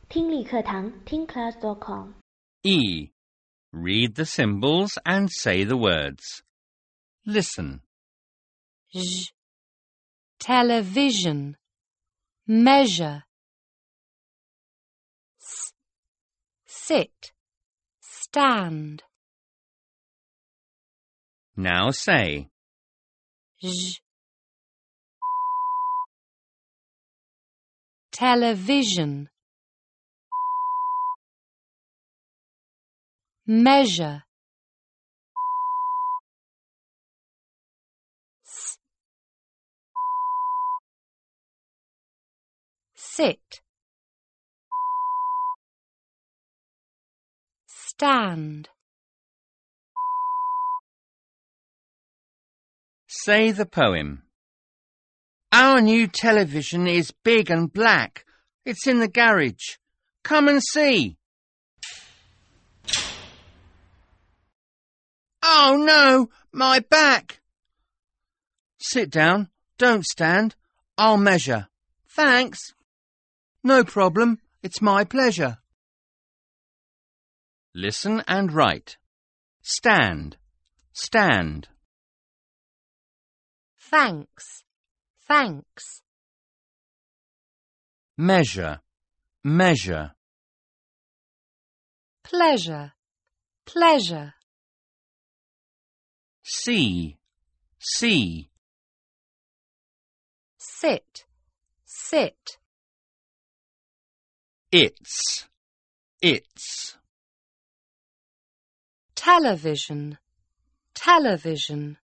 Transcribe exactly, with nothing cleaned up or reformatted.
听力课堂听 class dot com. E. Read the symbols and say the words. Listen. J. Television. Measure. S. Sit. Stand. Now say. J. Television. Measure. S. Sit. Stand. Say the poem. Our new television is big and black. It's in the garage. Come and see. Oh no, my back. Sit down. Don't stand. I'll measure. Thanks. No problem. It's my pleasure. Listen and write. Stand. Stand. Thanks. Thanks. Measure. Measure. Pleasure. Pleasure. See. See. Sit. Sit. It's. It's. Television. Television.